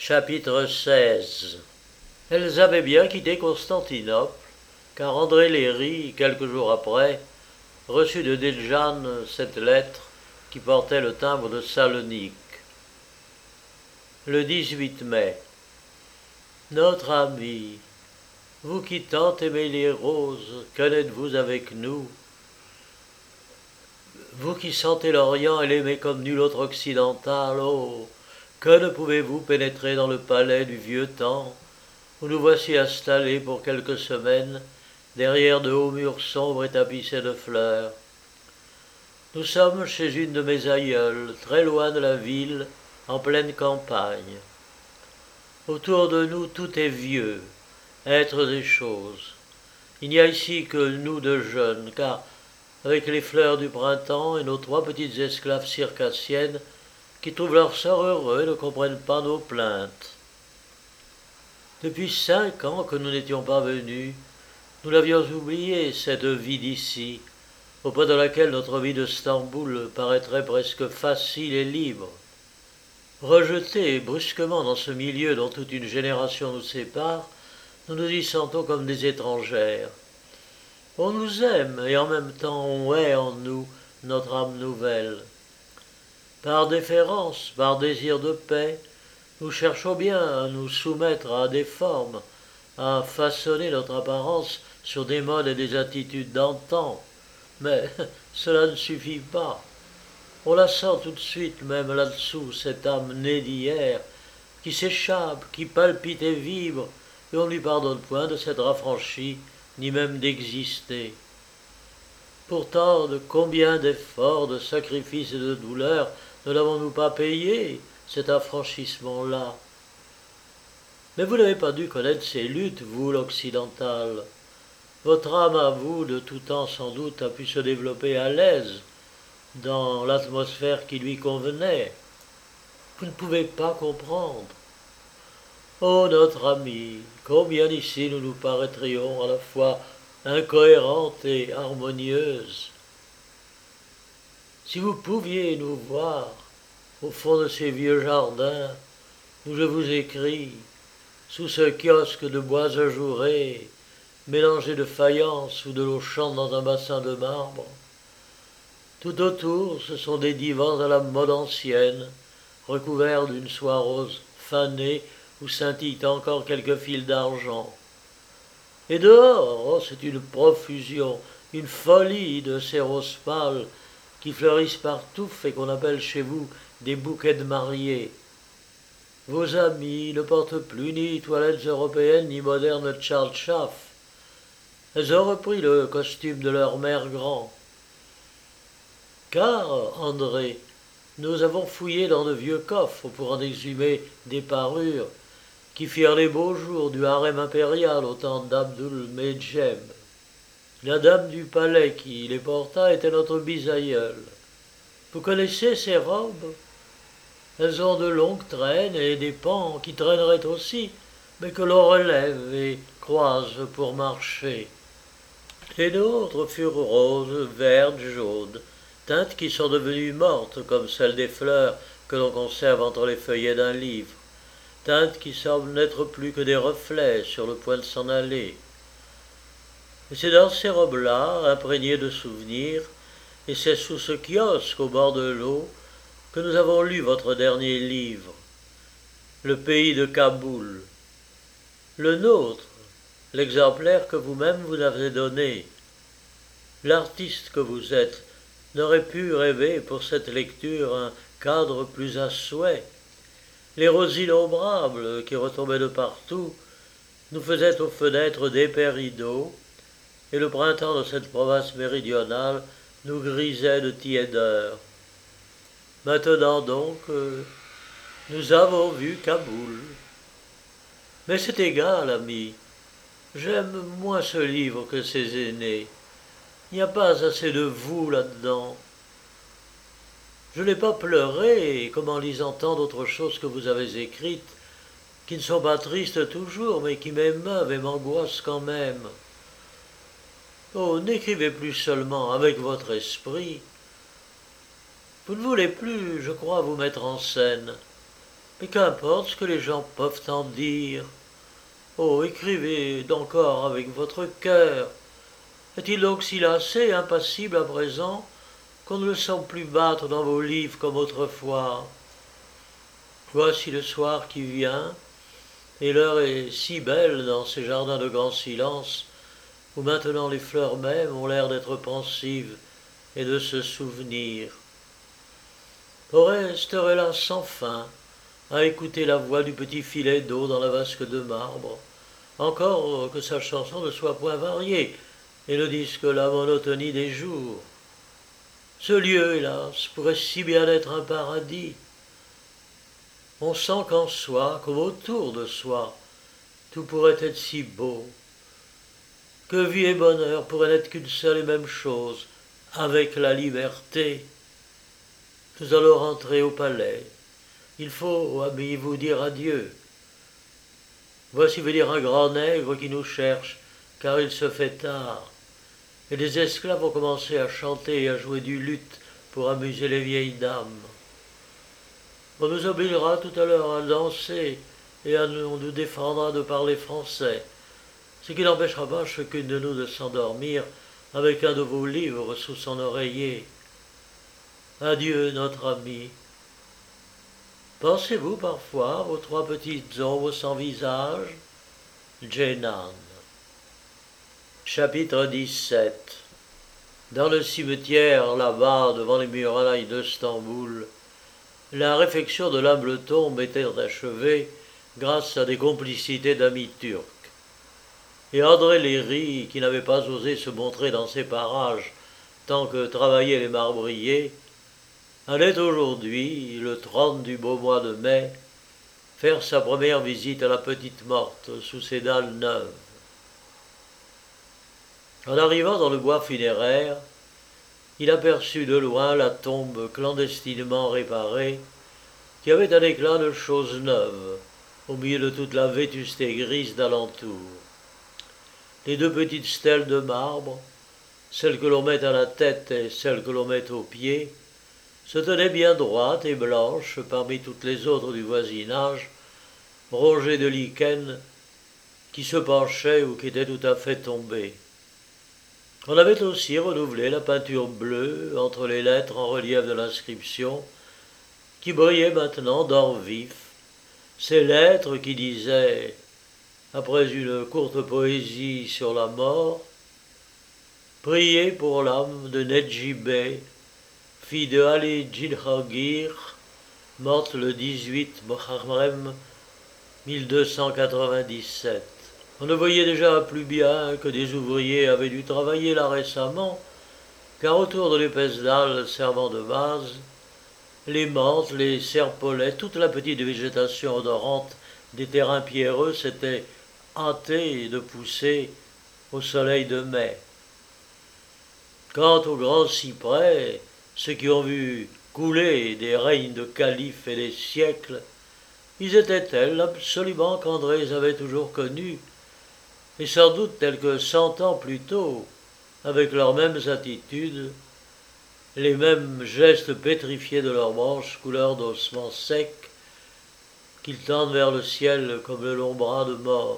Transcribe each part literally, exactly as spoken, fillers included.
Chapitre seize. Elles avaient bien quitté Constantinople, car André Léry, quelques jours après, reçut de Deljane cette lettre qui portait le timbre de Salonique. Le dix-huit mai. Notre ami, vous qui tant aimez les roses, que n'êtes-vous avec nous? Vous qui sentez l'Orient et l'aimez comme nul autre occidental, oh, que ne pouvez-vous pénétrer dans le palais du vieux temps, où nous voici installés pour quelques semaines, derrière de hauts murs sombres et tapissés de fleurs. Nous sommes chez une de mes aïeules, très loin de la ville, en pleine campagne. Autour de nous tout est vieux, êtres et choses. Il n'y a ici que nous de jeunes, car, avec les fleurs du printemps et nos trois petites esclaves circassiennes, qui trouvent leur sort heureux et ne comprennent pas nos plaintes. Depuis cinq ans que nous n'étions pas venus, nous l'avions oublié, cette vie d'ici, auprès de laquelle notre vie de Stamboul paraîtrait presque facile et libre. Rejetés brusquement dans ce milieu dont toute une génération nous sépare, nous nous y sentons comme des étrangères. On nous aime et en même temps on hait en nous notre âme nouvelle. Par déférence, par désir de paix, nous cherchons bien à nous soumettre à des formes, à façonner notre apparence sur des modes et des attitudes d'antan. Mais cela ne suffit pas. On la sent tout de suite même là-dessous, cette âme née d'hier, qui s'échappe, qui palpite et vibre, et on ne lui pardonne point de s'être affranchie, ni même d'exister. Pourtant, de combien d'efforts, de sacrifices et de douleurs ne l'avons-nous pas payé, cet affranchissement-là? Mais vous n'avez pas dû connaître ces luttes, vous, l'occidental. Votre âme à vous, de tout temps sans doute, a pu se développer à l'aise, dans l'atmosphère qui lui convenait. Vous ne pouvez pas comprendre. Oh, notre ami, combien ici nous nous paraîtrions à la fois incohérentes et harmonieuses. Si vous pouviez nous voir, au fond de ces vieux jardins, où je vous écris, sous ce kiosque de bois ajourés, mélangé de faïence où de l'eau chante dans un bassin de marbre. Tout autour, ce sont des divans à la mode ancienne, recouverts d'une soie rose fanée où scintillent encore quelques fils d'argent. Et dehors, oh, c'est une profusion, une folie de ces roses pâles qui fleurissent partout et qu'on appelle chez vous des bouquets de mariés. Vos amis ne portent plus ni toilettes européennes ni modernes tchaltchaf. Elles ont repris le costume de leur mère grand. Car, André, nous avons fouillé dans de vieux coffres pour en exhumer des parures qui firent les beaux jours du harem impérial au temps d'Abdul Medjem. La dame du palais qui les porta était notre bisaïeule. Vous connaissez ces robes? Elles ont de longues traînes et des pans qui traîneraient aussi, mais que l'on relève et croise pour marcher. Les nôtres furent roses, vertes, jaunes, teintes qui sont devenues mortes comme celles des fleurs que l'on conserve entre les feuillets d'un livre, teintes qui semblent n'être plus que des reflets sur le point de s'en aller. Et c'est dans ces robes-là, imprégnées de souvenirs, et c'est sous ce kiosque au bord de l'eau que nous avons lu votre dernier livre, Le pays de Kaboul. Le nôtre, l'exemplaire que vous-même vous avez donné. L'artiste que vous êtes n'aurait pu rêver pour cette lecture un cadre plus à souhait. Les roses innombrables qui retombaient de partout nous faisaient aux fenêtres d'épais rideaux, et le printemps de cette province méridionale nous grisait de tiédeur. Maintenant donc, euh, nous avons vu Kaboul. Mais c'est égal, ami. J'aime moins ce livre que ses aînés. Il n'y a pas assez de vous là-dedans. Je n'ai pas pleuré, comme en lisant tant d'autres choses que vous avez écrites, qui ne sont pas tristes toujours, mais qui m'émeuvent et m'angoissent quand même. Oh, n'écrivez plus seulement avec votre esprit. Vous ne voulez plus, je crois, vous mettre en scène. Mais qu'importe ce que les gens peuvent en dire. Oh, écrivez d'encore avec votre cœur. Est-il donc si lassé et impassible à présent qu'on ne le sent plus battre dans vos livres comme autrefois? Voici le soir qui vient, et l'heure est si belle dans ces jardins de grand silence, où maintenant les fleurs mêmes ont l'air d'être pensives et de se souvenir. On resterait là sans fin, à écouter la voix du petit filet d'eau dans la vasque de marbre, encore que sa chanson ne soit point variée, et ne dise que la monotonie des jours. Ce lieu, hélas, pourrait si bien être un paradis. On sent qu'en soi, comme autour de soi, tout pourrait être si beau, que vie et bonheur pourraient n'être qu'une seule et même chose, avec la liberté. Nous allons rentrer au palais. Il faut, amis, vous dire adieu. Voici venir un grand nègre qui nous cherche, car il se fait tard. Et les esclaves ont commencé à chanter et à jouer du luth pour amuser les vieilles dames. On nous obligera tout à l'heure à danser et à nous, on nous défendra de parler français, ce qui n'empêchera pas chacune de nous de s'endormir avec un de vos livres sous son oreiller. Adieu, notre ami. Pensez-vous parfois aux trois petites ombres sans visage? Jenan. Chapitre dix-sept. Dans le cimetière, là-bas, devant les murailles de Stamboul, la réfection de l'humble tombe était achevée grâce à des complicités d'amis turcs. Et André Léry, qui n'avait pas osé se montrer dans ces parages tant que travaillaient les marbriers, allait aujourd'hui, le trente du beau mois de mai, faire sa première visite à la petite morte sous ses dalles neuves. En arrivant dans le bois funéraire, il aperçut de loin la tombe clandestinement réparée, qui avait un éclat de choses neuves, au milieu de toute la vétusté grise d'alentour. Les deux petites stèles de marbre, celle que l'on met à la tête et celle que l'on met aux pieds, se tenaient bien droites et blanches parmi toutes les autres du voisinage, rongées de lichens qui se penchaient ou qui étaient tout à fait tombées. On avait aussi renouvelé la peinture bleue entre les lettres en relief de l'inscription, qui brillaient maintenant d'or vif, ces lettres qui disaient, après une courte poésie sur la mort, « Priez pour l'âme de Nedjibeh, fille de Ali Djilhangir, morte le dix-huit Muharrem mille deux cent quatre-vingt-dix-sept. » On ne voyait déjà plus bien que des ouvriers avaient dû travailler là récemment, car autour de l'épaisse dalle servant de base, les menthes, les serpolets, toute la petite végétation odorante des terrains pierreux s'était hâtée de pousser au soleil de mai. Quant aux grands cyprès, ceux qui ont vu couler des règnes de califes et des siècles, ils étaient tels absolument qu'André les avait toujours connus, et sans doute tels que cent ans plus tôt, avec leurs mêmes attitudes, les mêmes gestes pétrifiés de leurs branches couleur d'ossements secs, qu'ils tendent vers le ciel comme le long bras de mort.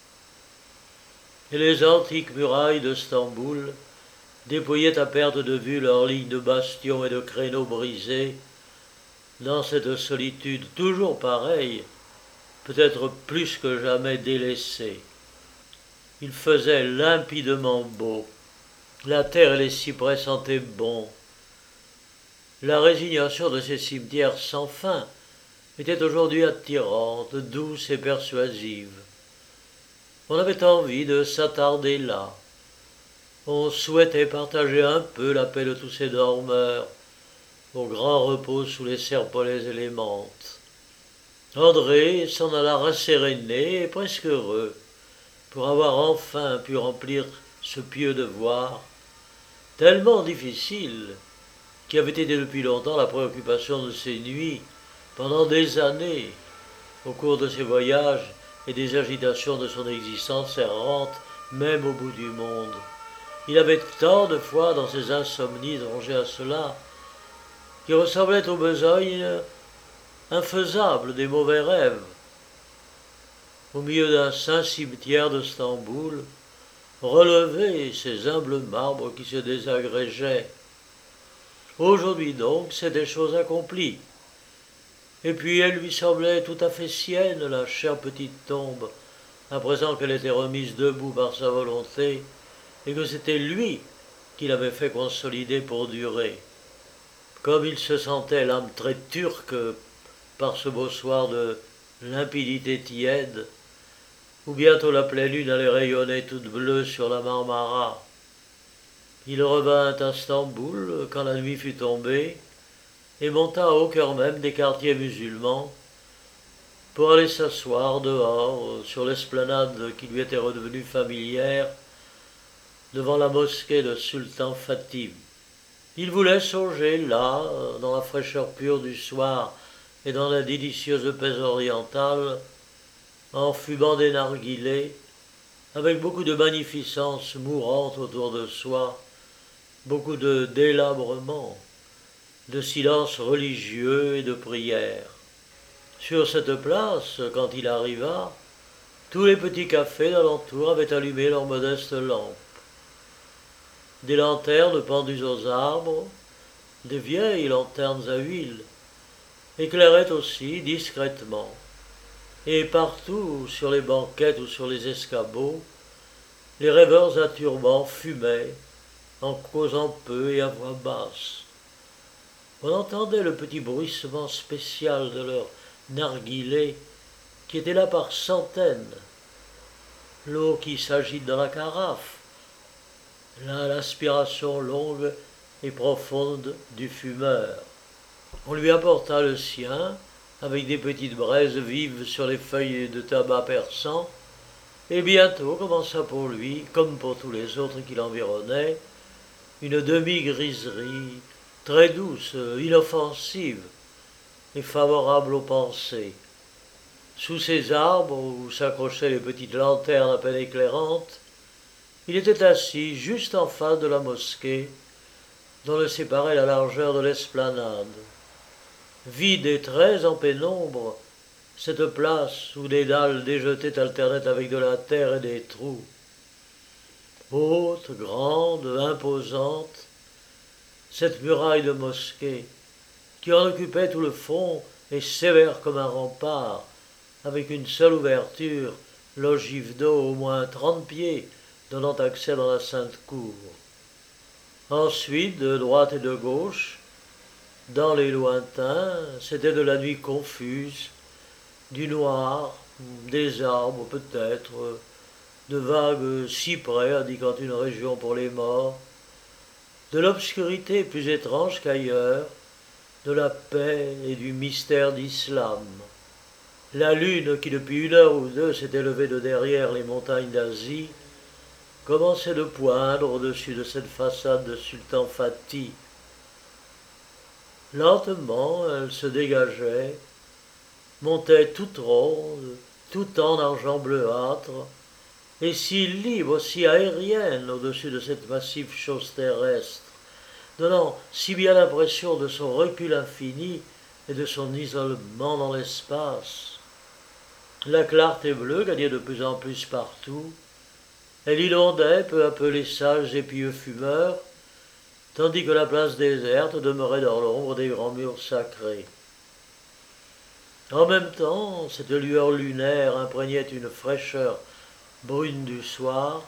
Et les antiques murailles de Stamboul déployaient à perte de vue leurs lignes de bastions et de créneaux brisés, dans cette solitude toujours pareille, peut-être plus que jamais délaissée. Il faisait limpidement beau, la terre et les cyprès sentaient bon. La résignation de ces cimetières sans fin était aujourd'hui attirante, douce et persuasive. On avait envie de s'attarder là. On souhaitait partager un peu la paix de tous ces dormeurs, au grand repos sous les serpolets et les menthes. André s'en alla rasséréné et presque heureux, pour avoir enfin pu remplir ce pieux devoir, tellement difficile, qui avait été depuis longtemps la préoccupation de ses nuits, pendant des années, au cours de ses voyages et des agitations de son existence errante, même au bout du monde. Il avait tant de fois dans ses insomnies rongé à cela, qui ressemblaient aux besognes infaisable des mauvais rêves. Au milieu d'un saint cimetière de Stamboul, relevaient ces humbles marbres qui se désagrégeaient. Aujourd'hui donc, c'était chose accomplie. Et puis elle lui semblait tout à fait sienne, la chère petite tombe, à présent qu'elle était remise debout par sa volonté, et que c'était lui qui l'avait fait consolider pour durer. Comme il se sentait l'âme très turque par ce beau soir de limpidité tiède, où bientôt la pleine lune allait rayonner toute bleue sur la Marmara. Il revint à Stamboul quand la nuit fut tombée, et monta au cœur même des quartiers musulmans, pour aller s'asseoir dehors, sur l'esplanade qui lui était redevenue familière, devant la mosquée de Sultan Fatih. Il voulait songer là, dans la fraîcheur pure du soir et dans la délicieuse paix orientale, en fumant des narguilés, avec beaucoup de magnificence mourante autour de soi, beaucoup de délabrement, de silence religieux et de prière. Sur cette place, quand il arriva, tous les petits cafés d'alentour avaient allumé leurs modestes lampes. Des lanternes pendues aux arbres, des vieilles lanternes à huile, éclairaient aussi discrètement. Et partout, sur les banquettes ou sur les escabeaux, les rêveurs à turbans fumaient, en causant peu et à voix basse. On entendait le petit bruissement spécial de leurs narguilés, qui étaient là par centaines, l'eau qui s'agite dans la carafe, là l'aspiration longue et profonde du fumeur. On lui apporta le sien, avec des petites braises vives sur les feuilles de tabac persan, et bientôt commença pour lui, comme pour tous les autres qui l'environnaient, une demi-griserie très douce, inoffensive et favorable aux pensées. Sous ces arbres où s'accrochaient les petites lanternes à peine éclairantes, il était assis juste en face de la mosquée, dont le séparait la largeur de l'esplanade. Vide et très en pénombre, cette place où des dalles déjetées alternaient avec de la terre et des trous. Haute, grande, imposante, cette muraille de mosquée, qui en occupait tout le fond et sévère comme un rempart, avec une seule ouverture, l'ogive d'eau au moins trente pieds, donnant accès dans la sainte cour. Ensuite, de droite et de gauche, dans les lointains, c'était de la nuit confuse, du noir, des arbres peut-être, de vagues cyprès indiquant une région pour les morts, de l'obscurité plus étrange qu'ailleurs, de la paix et du mystère d'Islam. La lune, qui depuis une heure ou deux s'était levée de derrière les montagnes d'Asie, commençait de poindre au-dessus de cette façade de Sultan Fatih. Lentement, elle se dégageait, montait toute ronde, tout en argent bleuâtre, et si libre, si aérienne au-dessus de cette massive chose terrestre, donnant si bien l'impression de son recul infini et de son isolement dans l'espace. La clarté bleue gagnait de plus en plus partout, elle inondait peu à peu les sages et pieux fumeurs, tandis que la place déserte demeurait dans l'ombre des grands murs sacrés. En même temps, cette lueur lunaire imprégnait une fraîcheur brune du soir,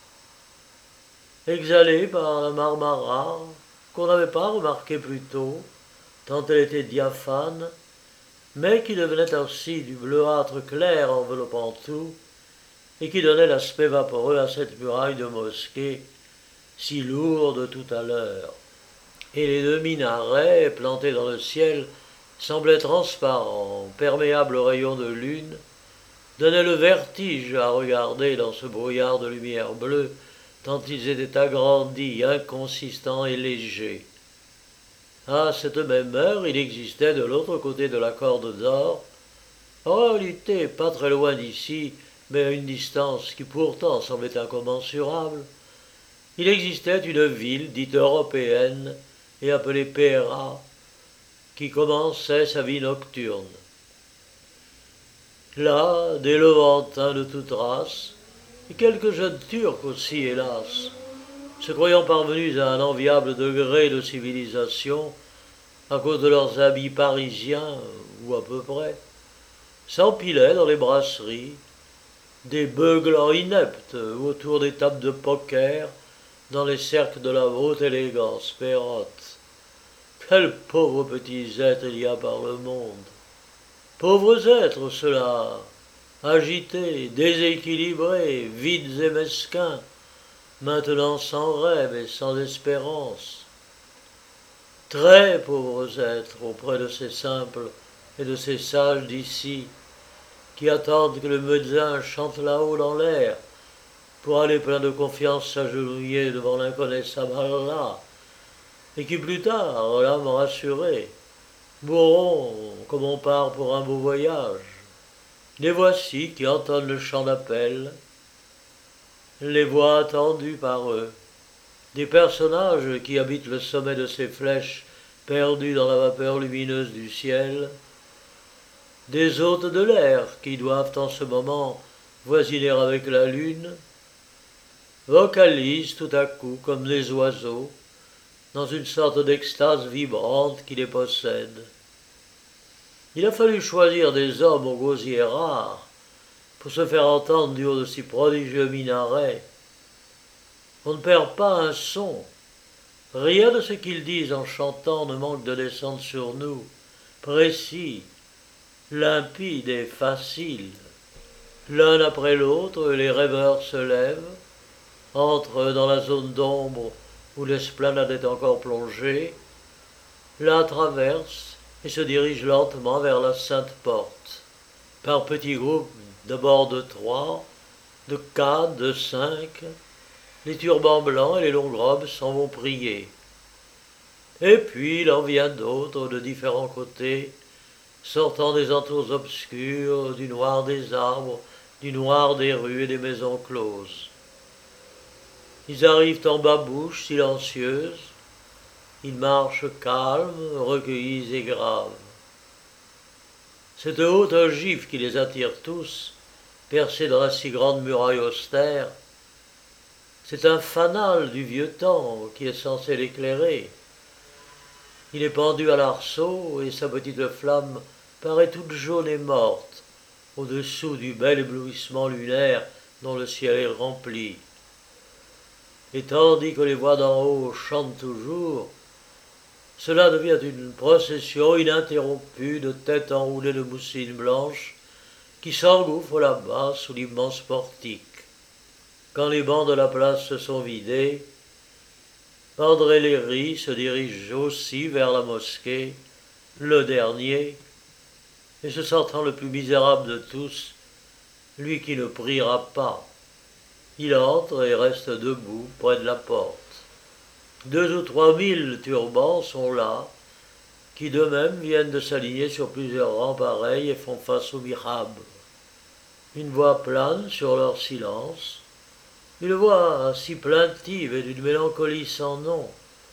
exhalée par la Marmara, qu'on n'avait pas remarquée plus tôt, tant elle était diaphane, mais qui devenait aussi du bleuâtre clair enveloppant tout, et qui donnait l'aspect vaporeux à cette muraille de mosquée, si lourde tout à l'heure. Et les deux minarets, plantés dans le ciel, semblaient transparents, perméables aux rayons de lune, donnaient le vertige à regarder dans ce brouillard de lumière bleue, tant ils étaient agrandis, inconsistants et légers. À cette même heure, il existait de l'autre côté de la corde d'or, en réalité pas très loin d'ici, mais à une distance qui pourtant semblait incommensurable, il existait une ville dite européenne et appelée Péra, qui commençait sa vie nocturne. Là, des Levantins de toute race, et quelques jeunes Turcs aussi, hélas, se croyant parvenus à un enviable degré de civilisation, à cause de leurs habits parisiens, ou à peu près, s'empilaient dans les brasseries, des beuglants ineptes autour des tables de poker, dans les cercles de la haute élégance pérotte. Quels pauvres petits êtres il y a par le monde! Pauvres êtres, ceux-là, agités, déséquilibrés, vides et mesquins, maintenant sans rêve et sans espérance. Très pauvres êtres auprès de ces simples et de ces sages d'ici, qui attendent que le médecin chante là-haut dans l'air, pour aller plein de confiance s'agenouiller devant l'inconnaissable Allah, et qui plus tard, l'âme rassurée, mourront comme on part pour un beau voyage. Les voici qui entendent le chant d'appel, les voix attendues par eux, des personnages qui habitent le sommet de ces flèches perdues dans la vapeur lumineuse du ciel, des hôtes de l'air qui doivent en ce moment voisiner avec la lune, vocalisent tout à coup comme des oiseaux, dans une sorte d'extase vibrante qui les possède. Il a fallu choisir des hommes aux gosiers rares pour se faire entendre du haut de si prodigieux minarets. On ne perd pas un son. Rien de ce qu'ils disent en chantant ne manque de descendre sur nous, précis, limpide et facile. L'un après l'autre, les rêveurs se lèvent, entrent dans la zone d'ombre où l'esplanade est encore plongée, la traversent et se dirigent lentement vers la Sainte Porte. Par petits groupes, d'abord de trois, de quatre, de cinq, les turbans blancs et les longues robes s'en vont prier. Et puis il en vient d'autres de différents côtés, sortant des entours obscurs, du noir des arbres, du noir des rues et des maisons closes. Ils arrivent en babouche silencieuse, ils marchent calmes, recueillis et graves. Cette haute ogive qui les attire tous, percée dans la si grande muraille austère, c'est un fanal du vieux temps qui est censé l'éclairer. Il est pendu à l'arceau et sa petite flamme paraît toute jaune et morte au-dessous du bel éblouissement lunaire dont le ciel est rempli. Et tandis que les voix d'en haut chantent toujours, cela devient une procession ininterrompue de têtes enroulées de mousseline blanche qui s'engouffre là-bas sous l'immense portique. Quand les bancs de la place se sont vidés, André Léry se dirige aussi vers la mosquée, le dernier, et se sentant le plus misérable de tous, lui qui ne priera pas. Il entre et reste debout près de la porte. Deux ou trois mille turbans sont là, qui d'eux-mêmes viennent de s'aligner sur plusieurs rangs pareils et font face au mihrab. Une voix plane sur leur silence, une voix si plaintive et d'une mélancolie sans nom,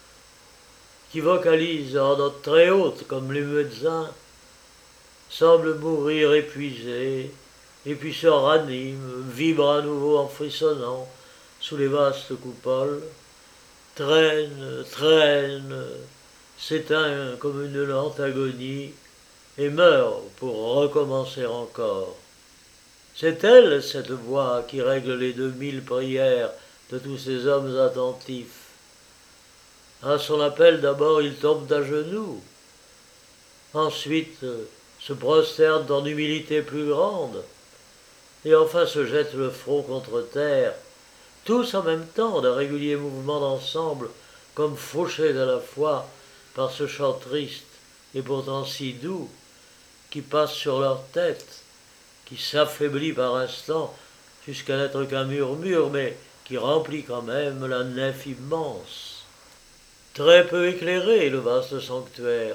qui vocalise en notes très hautes comme les médecins, semble mourir épuisée, et puis se ranime, vibre à nouveau en frissonnant sous les vastes coupoles, traîne, traîne, s'éteint comme une lente agonie, et meurt pour recommencer encore. C'est elle, cette voix, qui règle les deux mille prières de tous ces hommes attentifs. À son appel, d'abord, ils tombent à genoux. Ensuite, se prosternent en humilité plus grande. Et enfin se jettent le front contre terre, tous en même temps, d'un régulier mouvement d'ensemble, comme fauchés à la fois par ce chant triste et pourtant si doux, qui passe sur leur tête, qui s'affaiblit par instants jusqu'à n'être qu'un murmure, mais qui remplit quand même la nef immense. Très peu éclairé, le vaste sanctuaire.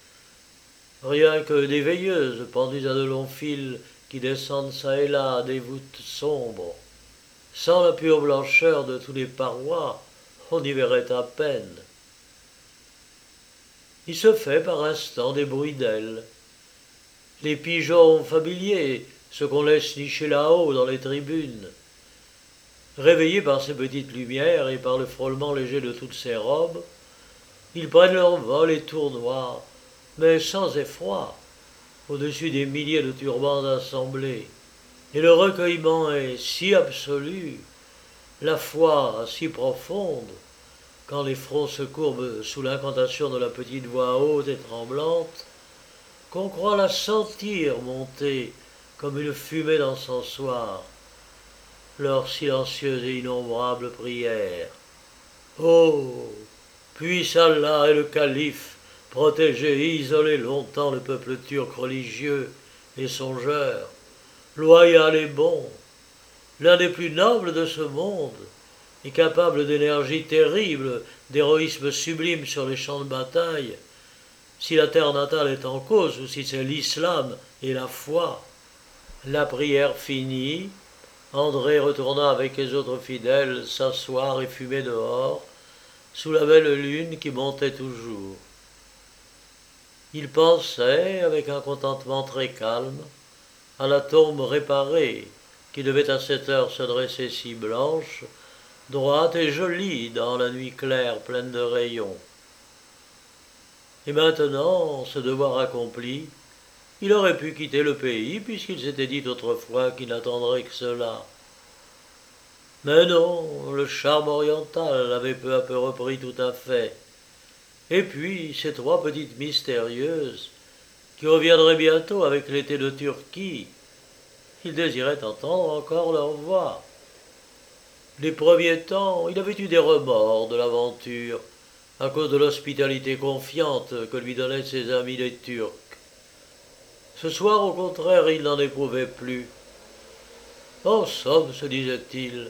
Rien que des veilleuses pendues à de longs fils qui descendent çà et là des voûtes sombres. Sans la pure blancheur de tous les parois, on y verrait à peine. il se fait par instant des bruits d'ailes. Les pigeons familiers, ceux qu'on laisse nicher là-haut dans les tribunes. Réveillés par ces petites lumières et par le frôlement léger de toutes ces robes, ils prennent leur vol et tournoient, mais sans effroi, au-dessus des milliers de turbans assemblés. Et le recueillement est si absolu, la foi si profonde, quand les fronts se courbent sous l'incantation de la petite voix haute et tremblante, qu'on croit la sentir monter comme une fumée d'encensoir, leur silencieuse et innombrable prière. Oh, puisse Allah et le calife protéger et isoler longtemps le peuple turc religieux et songeur, loyal et bon, l'un des plus nobles de ce monde, et capable d'énergie terrible, d'héroïsme sublime sur les champs de bataille, si la terre natale est en cause ou si c'est l'islam et la foi. La prière finie, André retourna avec les autres fidèles s'asseoir et fumer dehors, sous la belle lune qui montait toujours. Il pensait, avec un contentement très calme, à la tombe réparée, qui devait à cette heure se dresser si blanche, droite et jolie dans la nuit claire pleine de rayons. Et maintenant, ce devoir accompli, il aurait pu quitter le pays, puisqu'il s'était dit autrefois qu'il n'attendrait que cela. Mais non, le charme oriental l'avait peu à peu repris tout à fait. Et puis, ces trois petites mystérieuses, qui reviendraient bientôt avec l'été de Turquie, il désirait entendre encore leur voix. Les premiers temps, il avait eu des remords de l'aventure, à cause de l'hospitalité confiante que lui donnaient ses amis les Turcs. Ce soir, au contraire, il n'en éprouvait plus. En somme, se disait-il,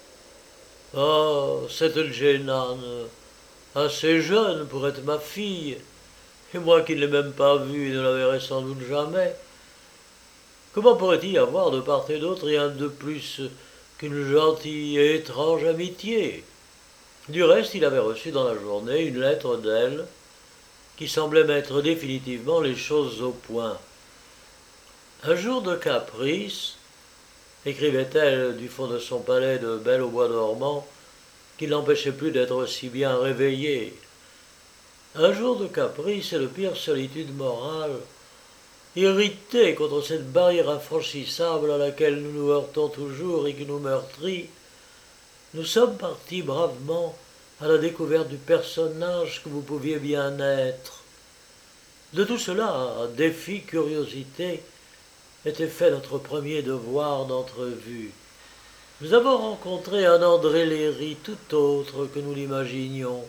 ah, cette Djenan, assez jeune pour être ma fille, et moi qui ne l'ai même pas vue et ne la verrai sans doute jamais, comment pourrait-il y avoir de part et d'autre rien de plus qu'une gentille et étrange amitié? Du reste, il avait reçu dans la journée une lettre d'elle qui semblait mettre définitivement les choses au point. Un jour de caprice, écrivait-elle du fond de son palais de Belle au bois dormant, qui n'empêchait plus d'être aussi bien réveillé. Un jour de caprice et de pire solitude morale, irrité contre cette barrière infranchissable à laquelle nous nous heurtons toujours et qui nous meurtrit, nous sommes partis bravement à la découverte du personnage que vous pouviez bien être. De tout cela, défi, curiosité, était fait notre premier devoir d'entrevue. Nous avons rencontré un André Léry tout autre que nous l'imaginions.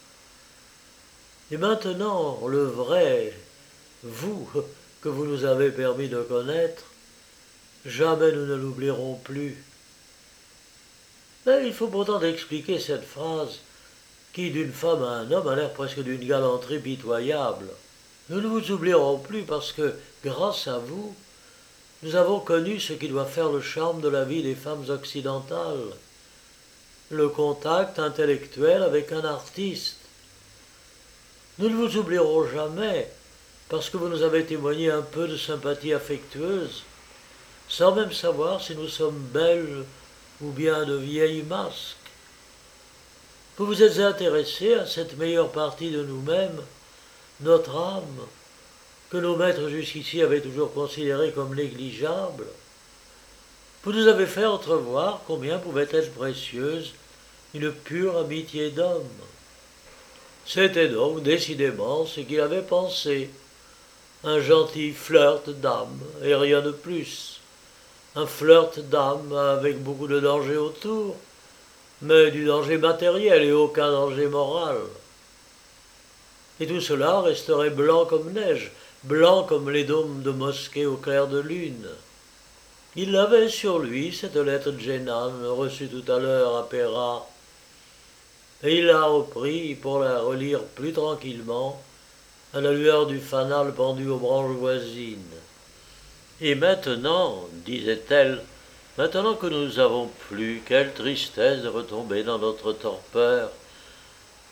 Et maintenant, le vrai, vous, que vous nous avez permis de connaître, jamais nous ne l'oublierons plus. Mais il faut pourtant expliquer cette phrase qui, d'une femme à un homme, a l'air presque d'une galanterie pitoyable. Nous ne vous oublierons plus parce que, grâce à vous, nous avons connu ce qui doit faire le charme de la vie des femmes occidentales, le contact intellectuel avec un artiste. Nous ne vous oublierons jamais parce que vous nous avez témoigné un peu de sympathie affectueuse, sans même savoir si nous sommes belles ou bien de vieilles masques. Vous vous êtes intéressé à cette meilleure partie de nous-mêmes, notre âme, que nos maîtres jusqu'ici avaient toujours considérée comme négligeable. Vous nous avez fait entrevoir combien pouvait être précieuse une pure amitié d'homme. C'était donc décidément ce qu'il avait pensé, un gentil flirt d'âme et rien de plus, un flirt d'âme avec beaucoup de danger autour, mais du danger matériel et aucun danger moral. Et tout cela resterait blanc comme neige, blanc comme les dômes de mosquées au clair de lune. Il avait sur lui cette lettre de Djenan reçue tout à l'heure à Péra, et il l'a repris pour la relire plus tranquillement à la lueur du fanal pendu aux branches voisines. Et maintenant, disait-elle, maintenant que nous avons plu, quelle tristesse de retomber dans notre torpeur.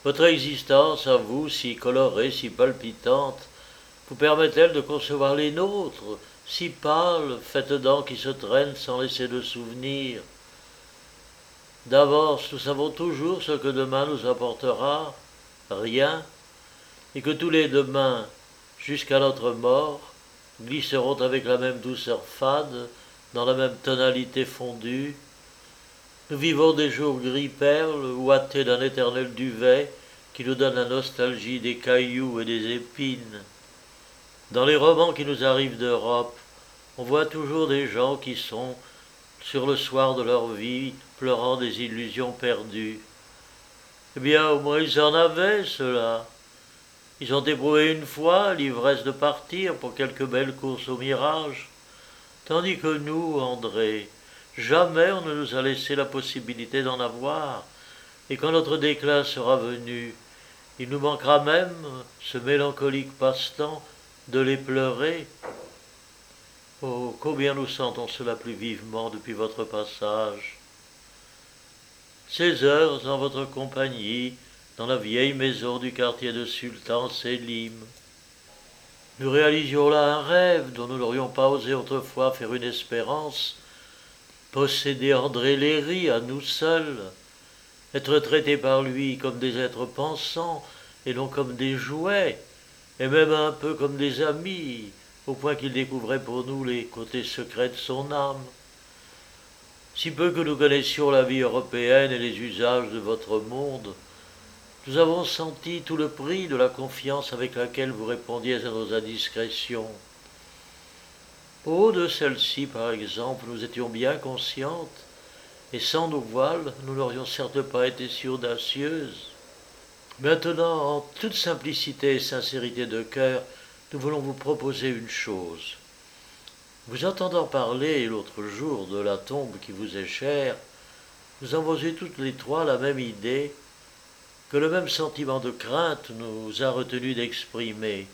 Votre existence, à vous, si colorée, si palpitante, vous permet-elle de concevoir les nôtres, si pâles, faites dents qui se traînent sans laisser de souvenirs? D'avance, nous savons toujours ce que demain nous apportera, rien, et que tous les demain, jusqu'à notre mort, glisseront avec la même douceur fade, dans la même tonalité fondue. Nous vivons des jours gris perles, ouatés d'un éternel duvet qui nous donne la nostalgie des cailloux et des épines. Dans les romans qui nous arrivent d'Europe, on voit toujours des gens qui sont, sur le soir de leur vie, pleurant des illusions perdues. Eh bien, au moins ils en avaient, ceux-là. Ils ont éprouvé une fois l'ivresse de partir pour quelques belles courses au mirage. Tandis que nous, André, jamais on ne nous a laissé la possibilité d'en avoir. Et quand notre déclin sera venu, il nous manquera même, ce mélancolique passe-temps, de les pleurer. Oh, combien nous sentons cela plus vivement depuis votre passage. Ces heures en votre compagnie, dans la vieille maison du quartier de Sultan Selim. Nous réalisions là un rêve dont nous n'aurions pas osé autrefois faire une espérance, posséder André Léry à nous seuls, être traités par lui comme des êtres pensants et non comme des jouets, et même un peu comme des amis, au point qu'il découvrait pour nous les côtés secrets de son âme. Si peu que nous connaissions la vie européenne et les usages de votre monde, nous avons senti tout le prix de la confiance avec laquelle vous répondiez à nos indiscrétions. Oh, de celle-ci, par exemple, nous étions bien conscientes, et sans nos voiles, nous n'aurions certes pas été si audacieuses. Maintenant, en toute simplicité et sincérité de cœur, nous voulons vous proposer une chose. Vous entendant parler l'autre jour de la tombe qui vous est chère, nous avons eu toutes les trois la même idée, que le même sentiment de crainte nous a retenus d'exprimer.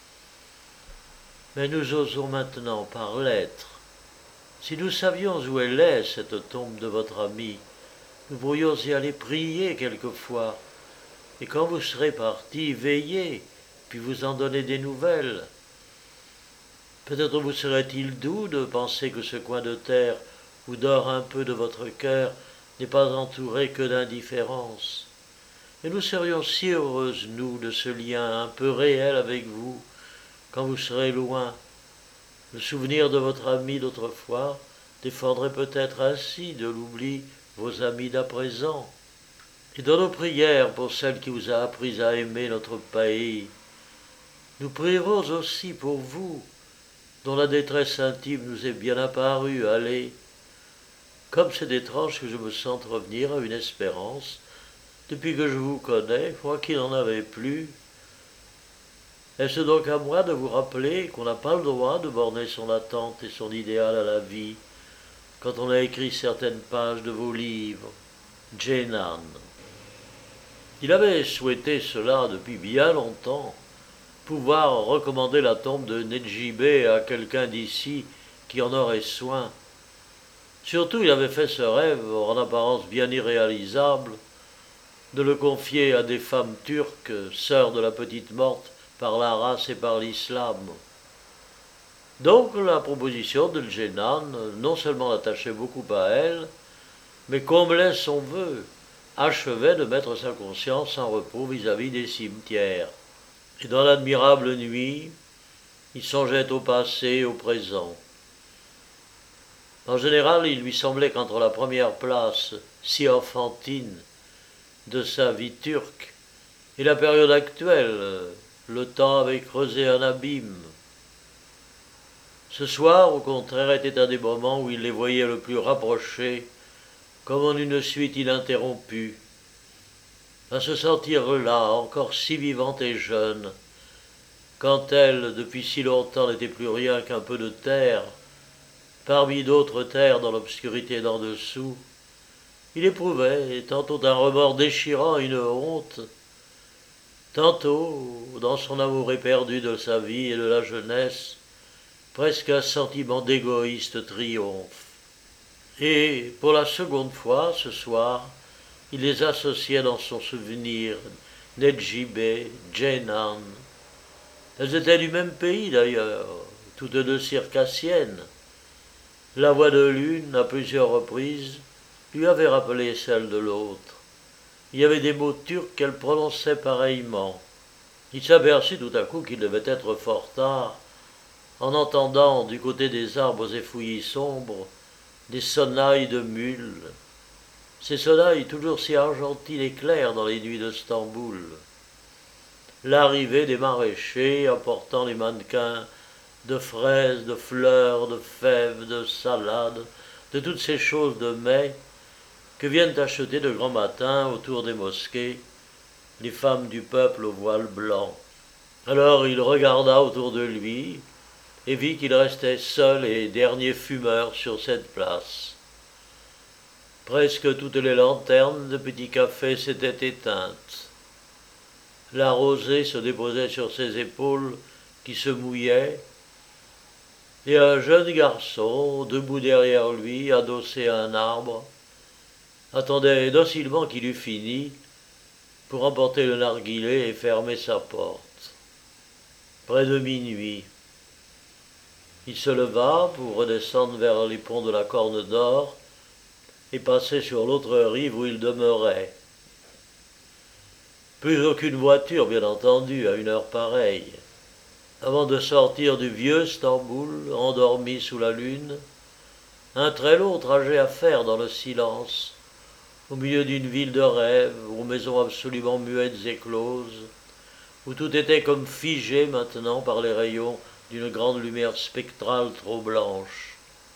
Mais nous osons maintenant par lettres. Si nous savions où elle est, cette tombe de votre ami, nous pourrions y aller prier quelquefois, et quand vous serez partis, veiller, puis vous en donner des nouvelles. Peut-être vous serait-il doux de penser que ce coin de terre où dort un peu de votre cœur n'est pas entouré que d'indifférence. Et nous serions si heureuses, nous, de ce lien un peu réel avec vous, quand vous serez loin. Le souvenir de votre ami d'autrefois défendrait peut-être ainsi de l'oubli vos amis d'à présent. Et dans nos prières pour celle qui vous a appris à aimer notre pays, nous prierons aussi pour vous, dont la détresse intime nous est bien apparue. Allez, comme c'est étrange que je me sente revenir à une espérance, depuis que je vous connais, moi qui n'en avais plus. Est-ce donc à moi de vous rappeler qu'on n'a pas le droit de borner son attente et son idéal à la vie, quand on a écrit certaines pages de vos livres, Djenan. Il avait souhaité cela depuis bien longtemps, pouvoir recommander la tombe de Nedjibé à quelqu'un d'ici qui en aurait soin. Surtout, il avait fait ce rêve, en apparence bien irréalisable, de le confier à des femmes turques, sœurs de la petite morte par la race et par l'islam. Donc la proposition de Djenan non seulement l'attachait beaucoup à elle, mais comblait son vœu, achevait de mettre sa conscience en repos vis-à-vis des cimetières. Et dans l'admirable nuit, il songeait au passé et au présent. En général, il lui semblait qu'entre la première place, si enfantine, de sa vie turque, et la période actuelle, le temps avait creusé un abîme. Ce soir, au contraire, était un des moments où il les voyait le plus rapprochés, comme en une suite ininterrompue, à se sentir là, encore si vivante et jeune, quand elle, depuis si longtemps, n'était plus rien qu'un peu de terre, parmi d'autres terres dans l'obscurité d'en dessous. Il éprouvait tantôt un remords déchirant, une honte, tantôt, dans son amour éperdu de sa vie et de la jeunesse, presque un sentiment d'égoïste triomphe. Et, pour la seconde fois, ce soir, il les associait dans son souvenir, Nedjibé, Djenan. Elles étaient du même pays d'ailleurs, toutes deux circassiennes. La voix de l'une, à plusieurs reprises, lui avait rappelé celle de l'autre. Il y avait des mots turcs qu'elle prononçait pareillement. Il s'aperçut tout à coup qu'il devait être fort tard, en entendant, du côté des arbres et fouillis sombres, des sonnailles de mules. Ces sonnailles toujours si argentines et claires dans les nuits de Stamboul. L'arrivée des maraîchers apportant les mannequins de fraises, de fleurs, de fèves, de salades, de toutes ces choses de mai que viennent acheter de grand matin autour des mosquées les femmes du peuple au voile blanc. Alors il regarda autour de lui et vit qu'il restait seul et dernier fumeur sur cette place. Presque toutes les lanternes de petits cafés s'étaient éteintes. La rosée se déposait sur ses épaules qui se mouillaient, et un jeune garçon, debout derrière lui, adossé à un arbre, attendait docilement qu'il eût fini pour emporter le narguilé et fermer sa porte. Près de minuit, il se leva pour redescendre vers les ponts de la Corne d'Or et passer sur l'autre rive où il demeurait. Plus aucune voiture, bien entendu, à une heure pareille. Avant de sortir du vieux Stamboul, endormi sous la lune, un très long trajet à faire dans le silence, au milieu d'une ville de rêve, aux maisons absolument muettes et closes, où tout était comme figé maintenant par les rayons d'une grande lumière spectrale trop blanche.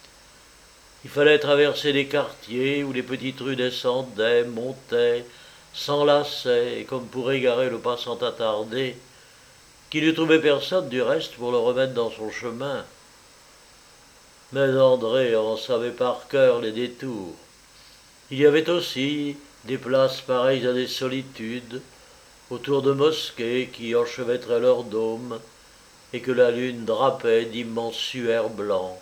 Il fallait traverser des quartiers où les petites rues descendaient, montaient, s'enlaçaient, et comme pour égarer le passant attardé, qui ne trouvait personne du reste pour le remettre dans son chemin. Mais André en savait par cœur les détours. Il y avait aussi des places pareilles à des solitudes, autour de mosquées qui enchevêtraient leurs dômes et que la lune drapait d'immenses suaires blancs.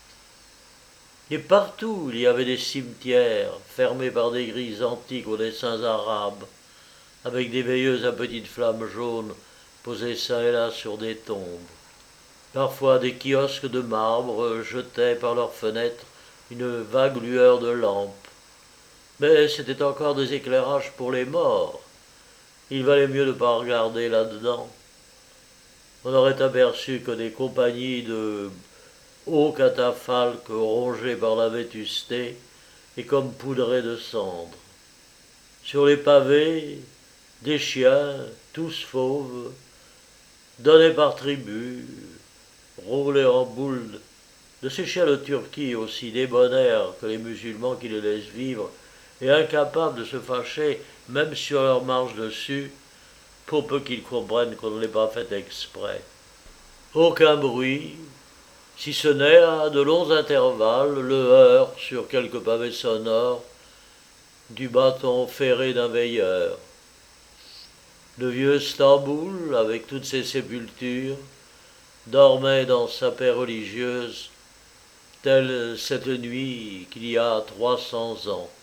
Et partout il y avait des cimetières fermés par des grilles antiques aux dessins arabes, avec des veilleuses à petites flammes jaunes posées çà et là sur des tombes. Parfois des kiosques de marbre jetaient par leurs fenêtres une vague lueur de lampes. Mais c'était encore des éclairages pour les morts. Il valait mieux ne pas regarder là-dedans. On n'aurait aperçu que des compagnies de hauts catafalques rongés par la vétusté et comme poudrés de cendres. Sur les pavés, des chiens, tous fauves, donnaient par tribu, roulaient en boule, de ces chiens de Turquie aussi débonnaires que les musulmans qui les laissent vivre, et incapables de se fâcher même sur leur marche dessus, pour peu qu'ils comprennent qu'on ne l'ait pas fait exprès. Aucun bruit, si ce n'est à de longs intervalles le heurt sur quelques pavés sonores du bâton ferré d'un veilleur. Le vieux Stamboul, avec toutes ses sépultures, dormait dans sa paix religieuse, telle cette nuit qu'il y a trois cents ans.